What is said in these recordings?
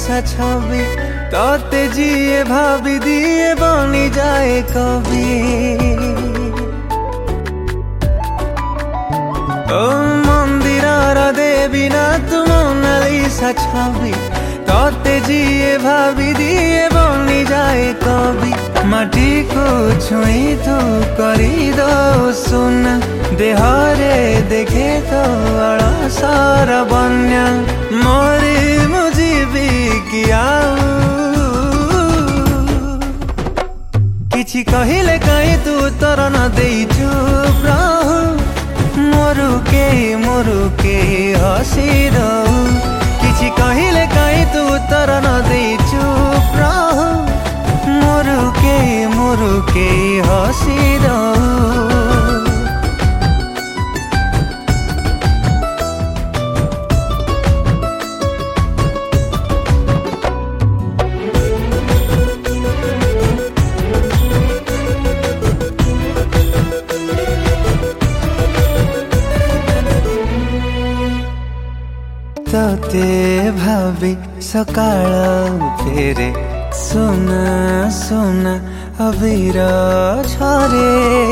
सा छवि तोते जिए भाभी दिए बनी जाए कवि। ओ मंदिर देवी ना तू मोनालिसा छवि तोते जिए भाभी दिए बनी जाए कवि। माटी को छुई तू करी दो सुना देहरे देखे तो अड़सर बन्या मरी मुझी किया किछि कहिले कहीं तू तर न दे चुप रहु मोरू के हसी रहु। किछि कहिले कहीं तू तर न दे चुप रहु मोरू के हसी रहु। तोते भाभी सकाळ फेरे सुना सुना अबीर झरे।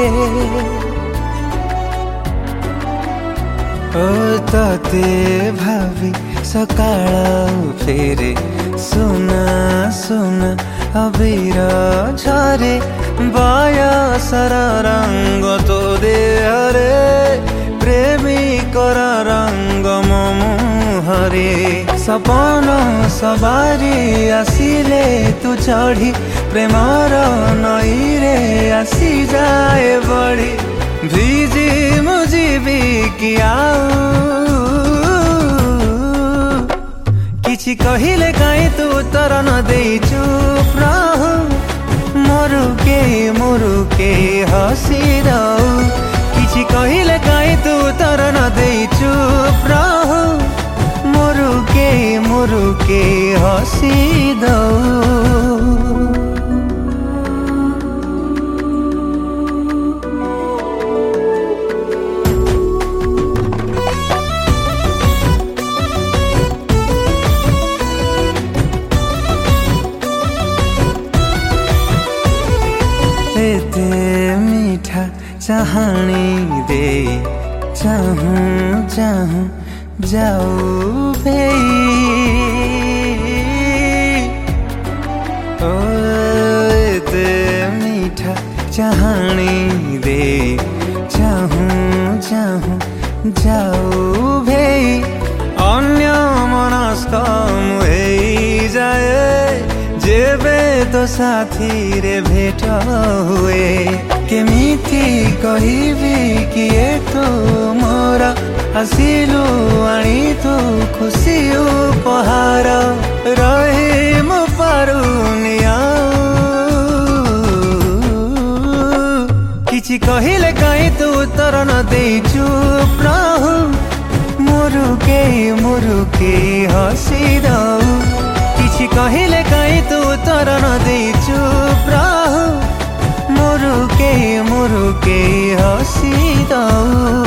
ओ तोते भाभी सकाळ फेरे सुना सुना अबीर झरे। बयसर रंग तो देहरे प्रेमिकर रंग ममु हरे। सपन सवारी आसिले तू चढ़ी प्रेमर नई रे आसी जाए बड़ी भिजी मुझी किया किछि कहिले कहीं तू तर न दे चुप रहु मोरू के हसी रहु। किछि कहिले कहीं तू तर न दे चुप रहु मोरू के हसी दऊ। एते मीठा चाहनी दे चाहूं चाहूं जाऊ भेई। ओ एते मीठा चाहनी दे चाहूं चाहूं जाऊ भेई। अन्य मनस्क मुहेई जाए जेबे तो साथी रे भेट हुए। केमिति कहिबी किए तो मोर आसिलु आनी तू खुशी उपहार रही मु पारुनी किछि कहिले कहीं तू तर न दे चुप रहु मोरू के हसी दऊ। किछि कहिले कहीं तू तर न दे चुप रहु मोरू के हसी दऊ।